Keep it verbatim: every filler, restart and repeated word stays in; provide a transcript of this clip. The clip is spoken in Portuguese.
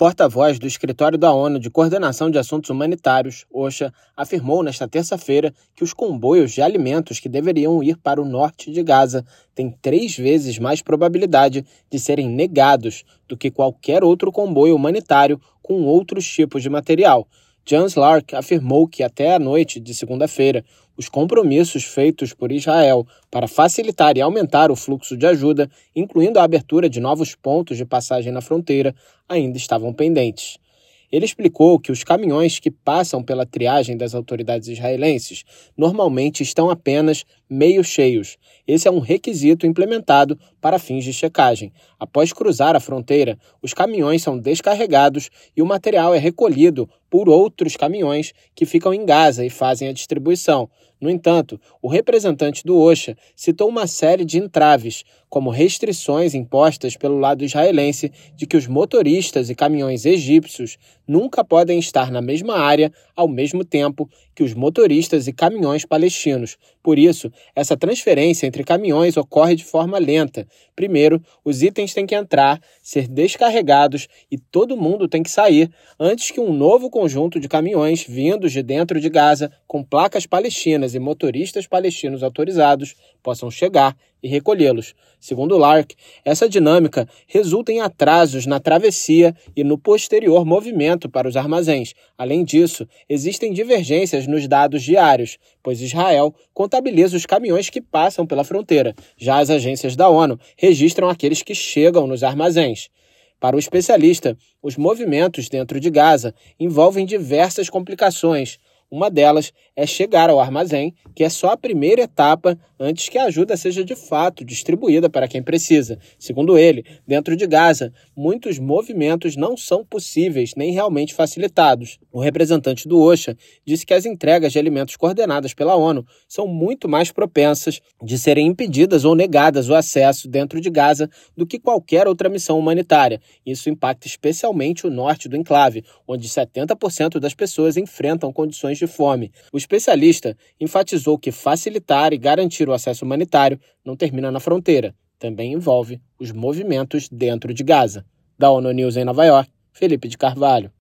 porta-voz do Escritório da ONU de Coordenação de Assuntos Humanitários, OCHA, afirmou nesta terça-feira que os comboios de alimentos que deveriam ir para o norte de Gaza têm três vezes mais probabilidade de serem negados do que qualquer outro comboio humanitário com outros tipos de material. Jens Lark afirmou que até a noite de segunda-feira, os compromissos feitos por Israel para facilitar e aumentar o fluxo de ajuda, incluindo a abertura de novos pontos de passagem na fronteira, ainda estavam pendentes. Ele explicou que os caminhões que passam pela triagem das autoridades israelenses normalmente estão apenas meio cheios. Esse é um requisito implementado para fins de checagem. Após cruzar a fronteira, os caminhões são descarregados e o material é recolhido por outros caminhões que ficam em Gaza e fazem a distribuição. No entanto, o representante do OCHA citou uma série de entraves, como restrições impostas pelo lado israelense de que os motoristas e caminhões egípcios nunca podem estar na mesma área ao mesmo tempo que os motoristas e caminhões palestinos. Por isso, essa transferência entre caminhões ocorre de forma lenta. Primeiro, os itens têm que entrar, ser descarregados e todo mundo tem que sair antes que um novo conjunto de caminhões vindos de dentro de Gaza com placas palestinas e motoristas palestinos autorizados possam chegar e recolhê-los. Segundo Lark, essa dinâmica resulta em atrasos na travessia e no posterior movimento para os armazéns. Além disso, existem divergências nos dados diários, pois Israel contabiliza os caminhões que passam pela fronteira. Já as agências da ONU registram aqueles que chegam nos armazéns. Para o especialista, os movimentos dentro de Gaza envolvem diversas complicações. Uma delas é chegar ao armazém, que é só a primeira etapa antes que a ajuda seja de fato distribuída para quem precisa. Segundo ele, dentro de Gaza, muitos movimentos não são possíveis nem realmente facilitados. O representante do OCHA disse que as entregas de alimentos coordenadas pela ONU são muito mais propensas de serem impedidas ou negadas o acesso dentro de Gaza do que qualquer outra missão humanitária. Isso impacta especialmente o norte do enclave, onde setenta por cento das pessoas enfrentam condições de fome. O especialista enfatizou que facilitar e garantir o acesso humanitário não termina na fronteira, também envolve os movimentos dentro de Gaza. Da ONU News em Nova York, Felipe de Carvalho.